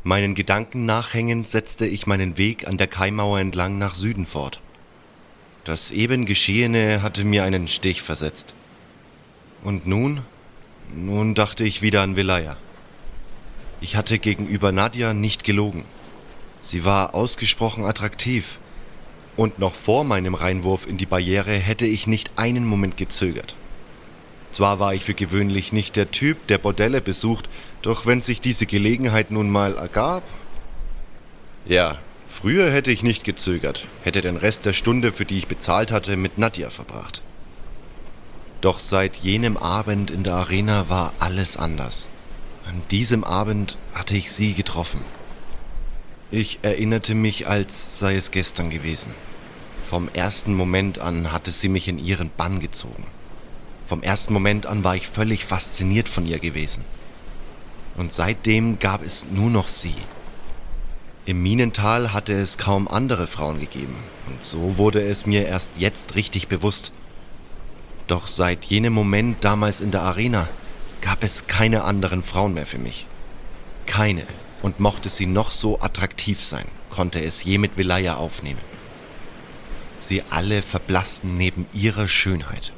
Meinen Gedanken nachhängend setzte ich meinen Weg an der Kaimauer entlang nach Süden fort. Das eben Geschehene hatte mir einen Stich versetzt. Und nun dachte ich wieder an Velaya. Ich hatte gegenüber Nadja nicht gelogen. Sie war ausgesprochen attraktiv. Und noch vor meinem Reinwurf in die Barriere hätte ich nicht einen Moment gezögert. Zwar war ich für gewöhnlich nicht der Typ, der Bordelle besucht, doch wenn sich diese Gelegenheit nun mal ergab... Ja, früher hätte ich nicht gezögert, hätte den Rest der Stunde, für die ich bezahlt hatte, mit Nadja verbracht. Doch seit jenem Abend in der Arena war alles anders. An diesem Abend hatte ich sie getroffen. Ich erinnerte mich, als sei es gestern gewesen. Vom ersten Moment an hatte sie mich in ihren Bann gezogen. Vom ersten Moment an war ich völlig fasziniert von ihr gewesen. Und seitdem gab es nur noch sie. Im Minental hatte es kaum andere Frauen gegeben. Und so wurde es mir erst jetzt richtig bewusst. Doch seit jenem Moment damals in der Arena gab es keine anderen Frauen mehr für mich. Keine. Und mochte sie noch so attraktiv sein, konnte es je mit Velaya aufnehmen. Sie alle verblassten neben ihrer Schönheit.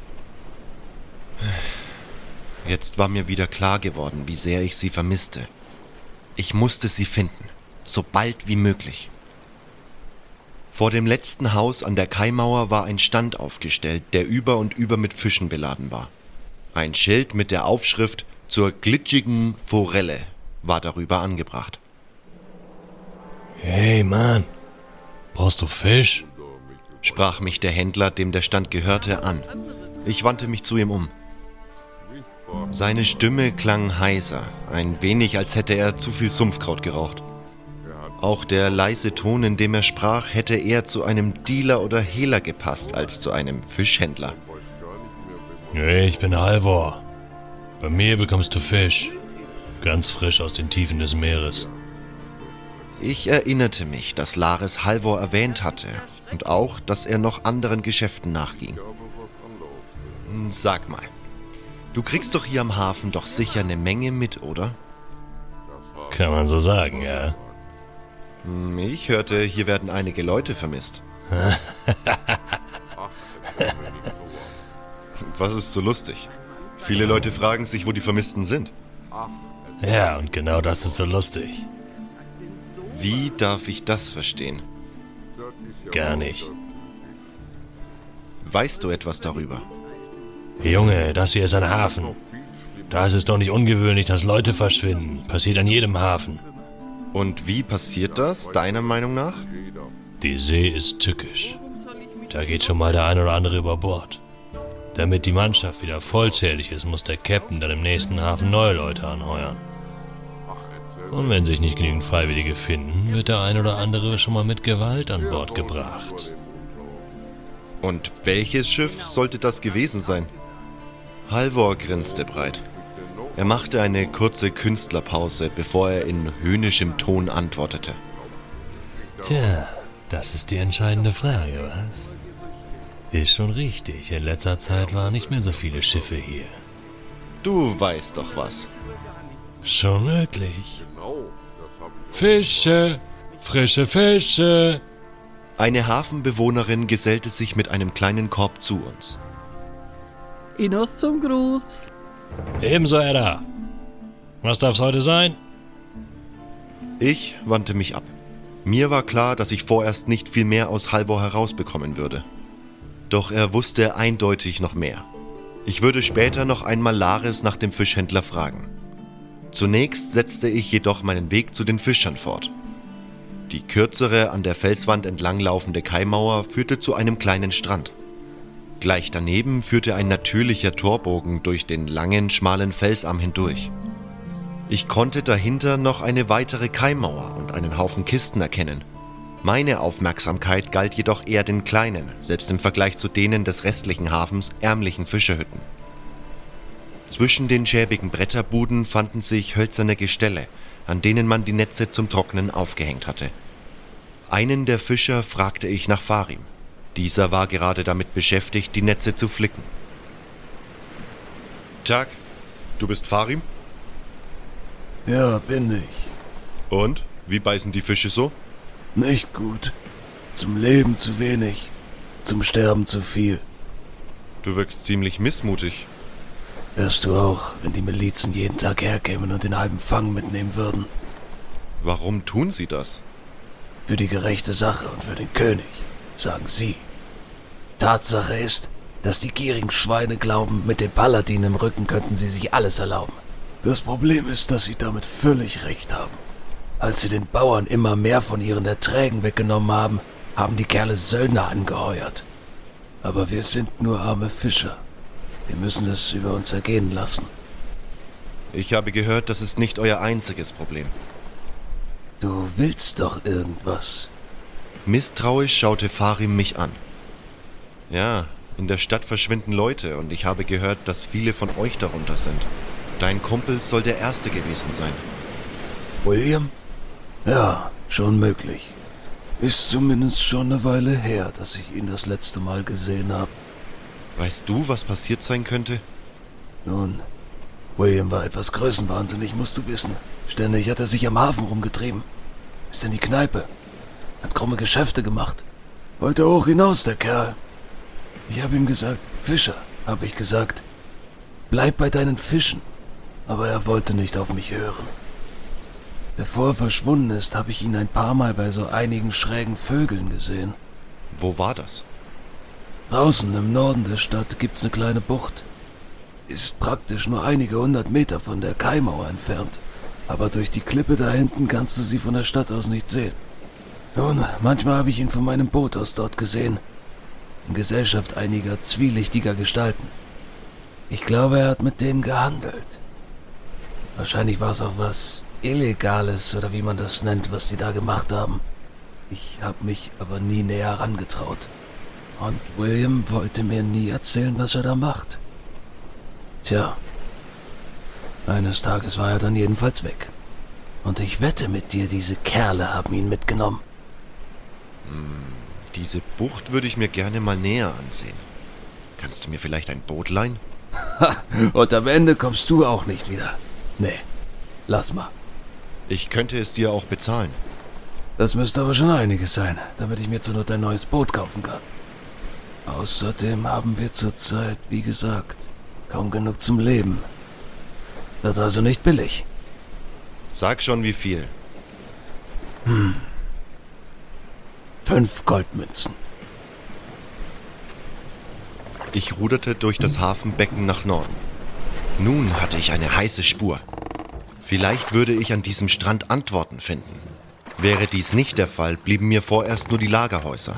Jetzt war mir wieder klar geworden, wie sehr ich sie vermisste. Ich musste sie finden, so bald wie möglich. Vor dem letzten Haus an der Kaimauer war ein Stand aufgestellt, der über und über mit Fischen beladen war. Ein Schild mit der Aufschrift »Zur glitschigen Forelle« war darüber angebracht. »Hey Mann, brauchst du Fisch?« sprach mich der Händler, dem der Stand gehörte, an. Ich wandte mich zu ihm um. Seine Stimme klang heiser, ein wenig, als hätte er zu viel Sumpfkraut geraucht. Auch der leise Ton, in dem er sprach, hätte eher zu einem Dealer oder Hehler gepasst, als zu einem Fischhändler. »Hey, ich bin Halvor. Bei mir bekommst du Fisch. Ganz frisch aus den Tiefen des Meeres.« Ich erinnerte mich, dass Lares Halvor erwähnt hatte und auch, dass er noch anderen Geschäften nachging. Sag mal, du kriegst doch hier am Hafen doch sicher eine Menge mit, oder? Kann man so sagen, ja. Ich hörte, hier werden einige Leute vermisst. Was ist so lustig? Viele Leute fragen sich, wo die Vermissten sind. Ja, und genau das ist so lustig. Wie darf ich das verstehen? Gar nicht. Weißt du etwas darüber? Junge, das hier ist ein Hafen. Da ist es doch nicht ungewöhnlich, dass Leute verschwinden. Passiert an jedem Hafen. Und wie passiert das, deiner Meinung nach? Die See ist tückisch. Da geht schon mal der ein oder andere über Bord. Damit die Mannschaft wieder vollzählig ist, muss der Captain dann im nächsten Hafen neue Leute anheuern. Und wenn sich nicht genügend Freiwillige finden, wird der ein oder andere schon mal mit Gewalt an Bord gebracht. Und welches Schiff sollte das gewesen sein? Halvor grinste breit. Er machte eine kurze Künstlerpause, bevor er in höhnischem Ton antwortete. Tja, das ist die entscheidende Frage, was? Ist schon richtig, in letzter Zeit waren nicht mehr so viele Schiffe hier. Du weißt doch was. Schon möglich. Fische, frische Fische. Eine Hafenbewohnerin gesellte sich mit einem kleinen Korb zu uns. Innos zum Gruß. Ebenso, Edda. Was darf's heute sein? Ich wandte mich ab. Mir war klar, dass ich vorerst nicht viel mehr aus Halvor herausbekommen würde. Doch er wusste eindeutig noch mehr. Ich würde später noch einmal Lares nach dem Fischhändler fragen. Zunächst setzte ich jedoch meinen Weg zu den Fischern fort. Die kürzere, an der Felswand entlang laufende Kaimauer führte zu einem kleinen Strand. Gleich daneben führte ein natürlicher Torbogen durch den langen, schmalen Felsarm hindurch. Ich konnte dahinter noch eine weitere Kaimauer und einen Haufen Kisten erkennen. Meine Aufmerksamkeit galt jedoch eher den kleinen, selbst im Vergleich zu denen des restlichen Hafens, ärmlichen Fischerhütten. Zwischen den schäbigen Bretterbuden fanden sich hölzerne Gestelle, an denen man die Netze zum Trocknen aufgehängt hatte. Einen der Fischer fragte ich nach Farim. Dieser war gerade damit beschäftigt, die Netze zu flicken. »Tag, du bist Farim?« »Ja, bin ich.« »Und, Wie beißen die Fische so? Nicht gut. Zum Leben zu wenig. Zum Sterben zu viel. Du wirkst ziemlich missmutig. Wärst du auch, wenn die Milizen jeden Tag herkämen und den halben Fang mitnehmen würden. Warum tun sie das? Für die gerechte Sache und für den König, sagen sie. Tatsache ist, dass die gierigen Schweine glauben, mit den Paladinen im Rücken könnten sie sich alles erlauben. Das Problem ist, dass sie damit völlig recht haben. Als sie den Bauern immer mehr von ihren Erträgen weggenommen haben, haben die Kerle Söldner angeheuert. Aber wir sind nur arme Fischer. Wir müssen es über uns ergehen lassen. Ich habe gehört, das ist nicht euer einziges Problem. Du willst doch irgendwas. Misstrauisch schaute Farim mich an. Ja, in der Stadt verschwinden Leute und ich habe gehört, dass viele von euch darunter sind. Dein Kumpel soll der Erste gewesen sein. William? Ja, schon möglich. Ist zumindest schon eine Weile her, dass ich ihn das letzte Mal gesehen habe. Weißt du, was passiert sein könnte? Nun, William war etwas größenwahnsinnig, musst du wissen. Ständig hat er sich am Hafen rumgetrieben. Ist in die Kneipe. Hat krumme Geschäfte gemacht. Wollte hoch hinaus, der Kerl. Ich habe ihm gesagt, Fischer, habe ich gesagt. Bleib bei deinen Fischen. Aber er wollte nicht auf mich hören. Bevor er verschwunden ist, habe ich ihn ein paar Mal bei so einigen schrägen Vögeln gesehen. Wo war das? Draußen im Norden der Stadt gibt's eine kleine Bucht. Ist praktisch nur einige 100 Meter von der Kaimauer entfernt. Aber durch die Klippe da hinten kannst du sie von der Stadt aus nicht sehen. Nun, manchmal habe ich ihn von meinem Boot aus dort gesehen. In Gesellschaft einiger zwielichtiger Gestalten. Ich glaube, er hat mit denen gehandelt. Wahrscheinlich war es auch was Illegales oder wie man das nennt, was die da gemacht haben. Ich habe mich aber nie näher herangetraut. Und William wollte mir nie erzählen, was er da macht. Tja, eines Tages war er dann jedenfalls weg. Und ich wette mit dir, diese Kerle haben ihn mitgenommen. Diese Bucht würde ich mir gerne mal näher ansehen. Kannst du mir vielleicht ein Boot leihen? Und am Ende kommst du auch nicht wieder. Nee, lass mal. Ich könnte es dir auch bezahlen. Das müsste aber schon einiges sein, damit ich mir zur Not ein neues Boot kaufen kann. Außerdem haben wir zurzeit, wie gesagt, kaum genug zum Leben. Wird also nicht billig. Sag schon, wie viel. 5 Goldmünzen. Ich ruderte durch das Hafenbecken nach Norden. Nun hatte ich eine heiße Spur. Vielleicht würde ich an diesem Strand Antworten finden. Wäre dies nicht der Fall, blieben mir vorerst nur die Lagerhäuser.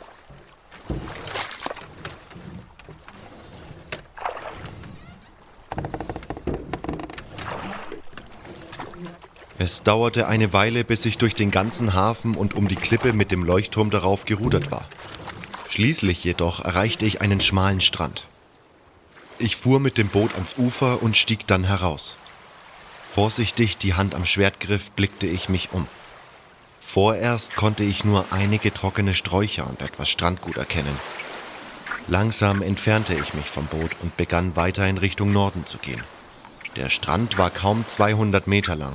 Es dauerte eine Weile, bis ich durch den ganzen Hafen und um die Klippe mit dem Leuchtturm darauf gerudert war. Schließlich jedoch erreichte ich einen schmalen Strand. Ich fuhr mit dem Boot ans Ufer und stieg dann heraus. Vorsichtig die Hand am Schwertgriff blickte ich mich um. Vorerst konnte ich nur einige trockene Sträucher und etwas Strandgut erkennen. Langsam entfernte ich mich vom Boot und begann weiter in Richtung Norden zu gehen. Der Strand war kaum 200 Meter lang.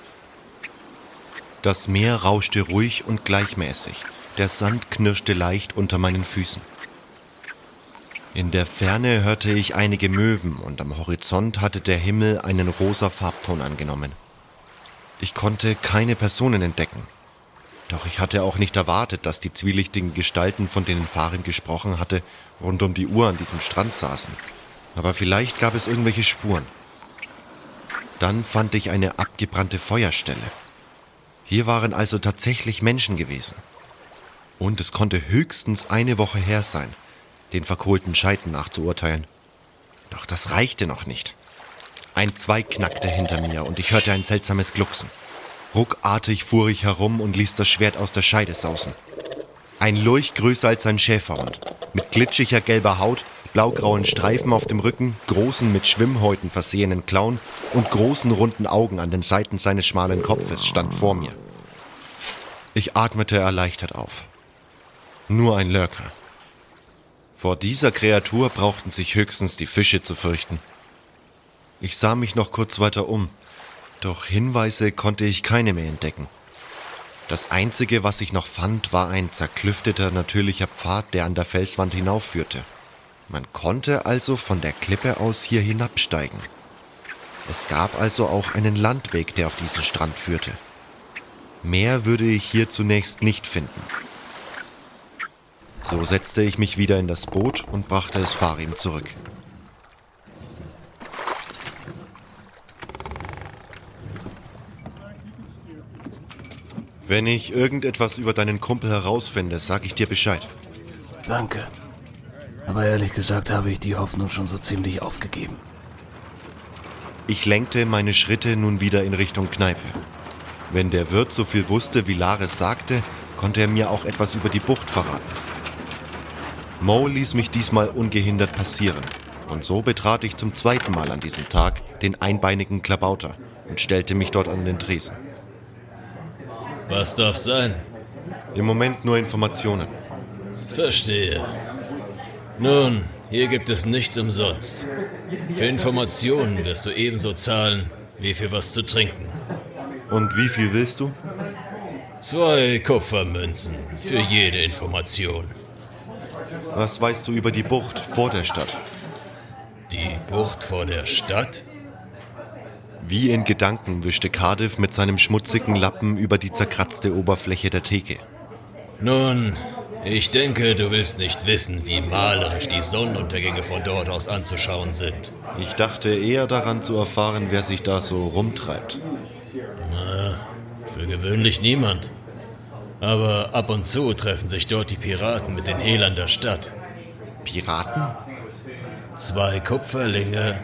Das Meer rauschte ruhig und gleichmäßig. Der Sand knirschte leicht unter meinen Füßen. In der Ferne hörte ich einige Möwen und am Horizont hatte der Himmel einen rosa Farbton angenommen. Ich konnte keine Personen entdecken. Doch ich hatte auch nicht erwartet, dass die zwielichtigen Gestalten, von denen Farim gesprochen hatte, rund um die Uhr an diesem Strand saßen. Aber vielleicht gab es irgendwelche Spuren. Dann fand ich eine abgebrannte Feuerstelle. Hier waren also tatsächlich Menschen gewesen. Und es konnte höchstens eine Woche her sein, den verkohlten Scheiten nach zu urteilen. Doch das reichte noch nicht. Ein Zweig knackte hinter mir und ich hörte ein seltsames Glucksen. Ruckartig fuhr ich herum und ließ das Schwert aus der Scheide sausen. Ein Lurch größer als ein Schäferhund, mit glitschiger gelber Haut, blaugrauen Streifen auf dem Rücken, großen mit Schwimmhäuten versehenen Klauen und großen runden Augen an den Seiten seines schmalen Kopfes stand vor mir. Ich atmete erleichtert auf. Nur ein Lurker. Vor dieser Kreatur brauchten sich höchstens die Fische zu fürchten. Ich sah mich noch kurz weiter um, doch Hinweise konnte ich keine mehr entdecken. Das Einzige, was ich noch fand, war ein zerklüfteter natürlicher Pfad, der an der Felswand hinaufführte. Man konnte also von der Klippe aus hier hinabsteigen. Es gab also auch einen Landweg, der auf diesen Strand führte. Mehr würde ich hier zunächst nicht finden. So setzte ich mich wieder in das Boot und brachte es Farim zurück. Wenn ich irgendetwas über deinen Kumpel herausfinde, sag ich dir Bescheid. Danke. Aber ehrlich gesagt habe ich die Hoffnung schon so ziemlich aufgegeben. Ich lenkte meine Schritte nun wieder in Richtung Kneipe. Wenn der Wirt so viel wusste, wie Lares sagte, konnte er mir auch etwas über die Bucht verraten. Mo ließ mich diesmal ungehindert passieren. Und so betrat ich zum zweiten Mal an diesem Tag den einbeinigen Klabauter und stellte mich dort an den Tresen. Was darf's sein? Im Moment nur Informationen. Verstehe. Nun, hier gibt es nichts umsonst. Für Informationen wirst du ebenso zahlen, wie für was zu trinken. Und wie viel willst du? 2 Kupfermünzen für jede Information. Was weißt du über die Bucht vor der Stadt? Die Bucht vor der Stadt? Wie in Gedanken wischte Cardiff mit seinem schmutzigen Lappen über die zerkratzte Oberfläche der Theke. Nun, ich denke, du willst nicht wissen, wie malerisch die Sonnenuntergänge von dort aus anzuschauen sind. Ich dachte eher daran zu erfahren, wer sich da so rumtreibt. Na, für gewöhnlich niemand. Aber ab und zu treffen sich dort die Piraten mit den Hehlern der Stadt. Piraten? 2 Kupferlinge.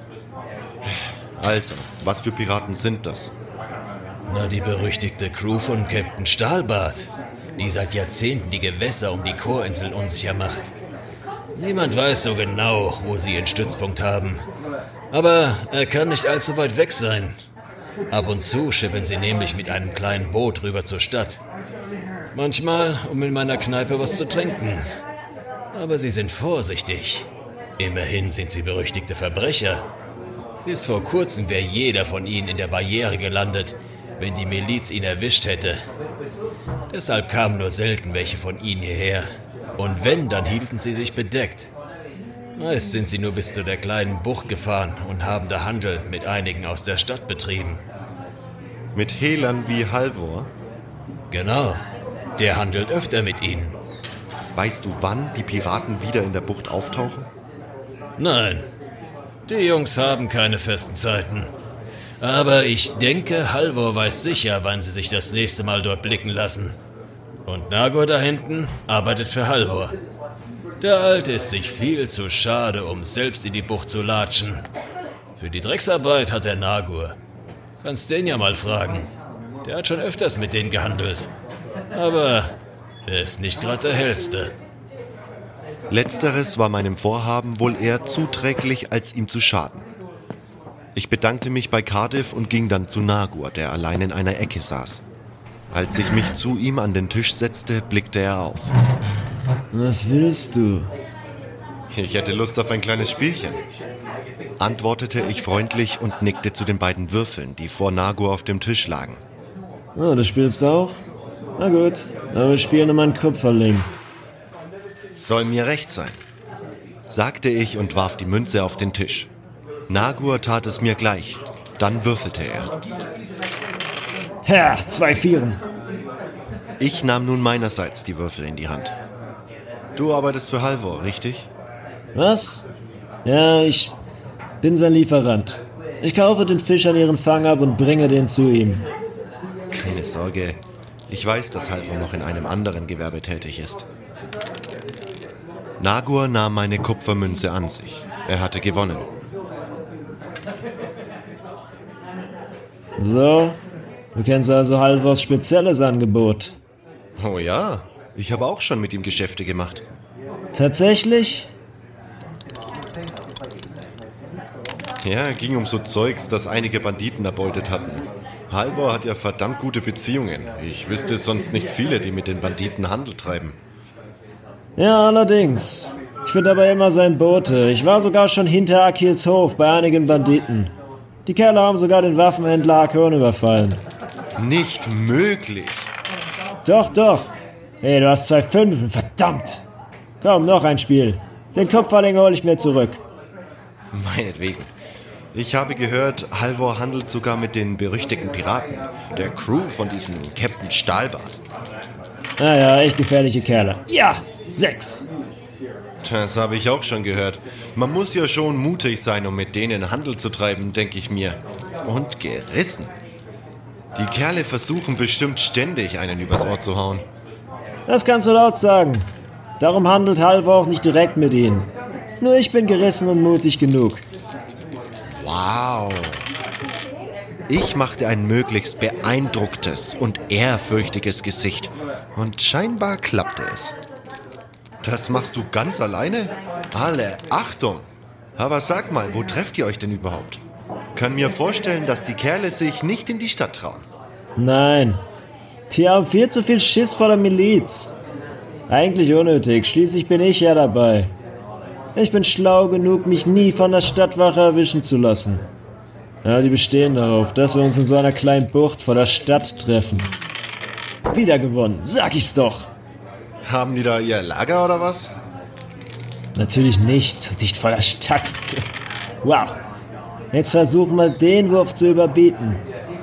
Also, was für Piraten sind das? Na, die berüchtigte Crew von Captain Stahlbart, die seit Jahrzehnten die Gewässer um die Chorinsel unsicher macht. Niemand weiß so genau, wo sie ihren Stützpunkt haben. Aber er kann nicht allzu weit weg sein. Ab und zu schippern sie nämlich mit einem kleinen Boot rüber zur Stadt. Manchmal, um in meiner Kneipe was zu trinken. Aber sie sind vorsichtig. Immerhin sind sie berüchtigte Verbrecher. Bis vor kurzem wäre jeder von ihnen in der Barriere gelandet, wenn die Miliz ihn erwischt hätte. Deshalb kamen nur selten welche von ihnen hierher. Und wenn, dann hielten sie sich bedeckt. Meist sind sie nur bis zu der kleinen Bucht gefahren und haben da Handel mit einigen aus der Stadt betrieben. Mit Hehlern wie Halvor? Genau, der handelt öfter mit ihnen. Weißt du, wann die Piraten wieder in der Bucht auftauchen? Nein, die Jungs haben keine festen Zeiten. Aber ich denke, Halvor weiß sicher, wann sie sich das nächste Mal dort blicken lassen. Und Nagor da hinten arbeitet für Halvor. Der Alte ist sich viel zu schade, um selbst in die Bucht zu latschen. Für die Drecksarbeit hat er Nagor. Kannst den ja mal fragen. Der hat schon öfters mit denen gehandelt. Aber er ist nicht gerade der Hellste. Letzteres war meinem Vorhaben wohl eher zuträglich, als ihm zu schaden. Ich bedankte mich bei Cardiff und ging dann zu Nagor, der allein in einer Ecke saß. Als ich mich zu ihm an den Tisch setzte, blickte er auf. Was willst du? Ich hätte Lust auf ein kleines Spielchen, antwortete ich freundlich und nickte zu den beiden Würfeln, die vor Nagor auf dem Tisch lagen. Oh, du spielst auch? Na gut, aber wir spielen um einen Kupferling. Soll mir recht sein, sagte ich und warf die Münze auf den Tisch. Nagor tat es mir gleich, dann würfelte er. Ja, 2 Vieren. Ich nahm nun meinerseits die Würfel in die Hand. Du arbeitest für Halvor, richtig? Was? Ja, ich bin sein Lieferant. Ich kaufe den Fisch an ihren Fang ab und bringe den zu ihm. Keine Sorge, ich weiß, dass Halvor noch in einem anderen Gewerbe tätig ist. Nagor nahm meine Kupfermünze an sich. Er hatte gewonnen. So, du kennst also Halvors spezielles Angebot. Oh ja, ich habe auch schon mit ihm Geschäfte gemacht. Tatsächlich? Ja, ging um so Zeugs, das einige Banditen erbeutet hatten. Halvor hat ja verdammt gute Beziehungen. Ich wüsste sonst nicht viele, die mit den Banditen Handel treiben. Ja, allerdings. Ich bin dabei immer sein Bote. Ich war sogar schon hinter Akils Hof bei einigen Banditen. Die Kerle haben sogar den Waffenhändler Akon überfallen. Nicht möglich. Doch. Hey, du hast 2 Fünfen, verdammt. Komm, noch ein Spiel. Den Kupferling hole ich mir zurück. Meinetwegen. Ich habe gehört, Halvor handelt sogar mit den berüchtigten Piraten, der Crew von diesem Captain Stahlbart. Naja, echt gefährliche Kerle. Ja, 6. Das habe ich auch schon gehört. Man muss ja schon mutig sein, um mit denen Handel zu treiben, denke ich mir. Und gerissen. Die Kerle versuchen bestimmt ständig, einen übers Ohr zu hauen. Das kannst du laut sagen. Darum handelt Halvor auch nicht direkt mit ihnen. Nur ich bin gerissen und mutig genug. Wow. Ich machte ein möglichst beeindrucktes und ehrfürchtiges Gesicht. Und scheinbar klappte es. Das machst du ganz alleine? Alle Achtung! Aber sag mal, wo trefft ihr euch denn überhaupt? Kann mir vorstellen, dass die Kerle sich nicht in die Stadt trauen. Nein. Die haben viel zu viel Schiss vor der Miliz. Eigentlich unnötig, schließlich bin ich ja dabei. Ich bin schlau genug, mich nie von der Stadtwache erwischen zu lassen. Ja, die bestehen darauf, dass wir uns in so einer kleinen Bucht vor der Stadt treffen. Wieder gewonnen, sag ich's doch. Haben die da ihr Lager oder was? Natürlich nicht, so dicht vor der Stadt. Wow. Jetzt versuchen wir den Wurf zu überbieten.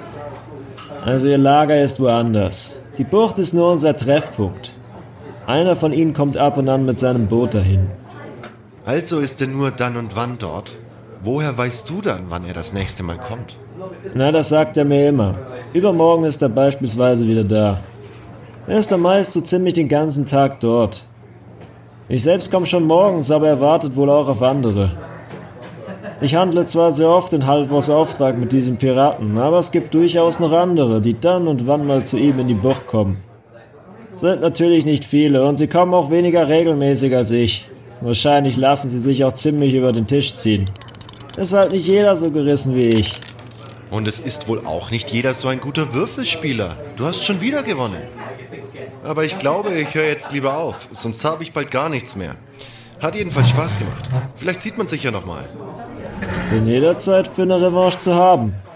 Also ihr Lager ist woanders. Die Bucht ist nur unser Treffpunkt. Einer von ihnen kommt ab und an mit seinem Boot dahin. Also ist er nur dann und wann dort? Woher weißt du dann, wann er das nächste Mal kommt? Na, das sagt er mir immer. Übermorgen ist er beispielsweise wieder da. Er ist dann meist so ziemlich den ganzen Tag dort. Ich selbst komme schon morgens, aber er wartet wohl auch auf andere. Ich handle zwar sehr oft in Halvors Auftrag mit diesem Piraten, aber es gibt durchaus noch andere, die dann und wann mal zu ihm in die Bucht kommen. Sind natürlich nicht viele und sie kommen auch weniger regelmäßig als ich. Wahrscheinlich lassen sie sich auch ziemlich über den Tisch ziehen. Ist halt nicht jeder so gerissen wie ich. Und es ist wohl auch nicht jeder so ein guter Würfelspieler. Du hast schon wieder gewonnen. Aber ich glaube, ich höre jetzt lieber auf, sonst habe ich bald gar nichts mehr. Hat jedenfalls Spaß gemacht. Vielleicht sieht man sich ja nochmal. Bin jederzeit für eine Revanche zu haben.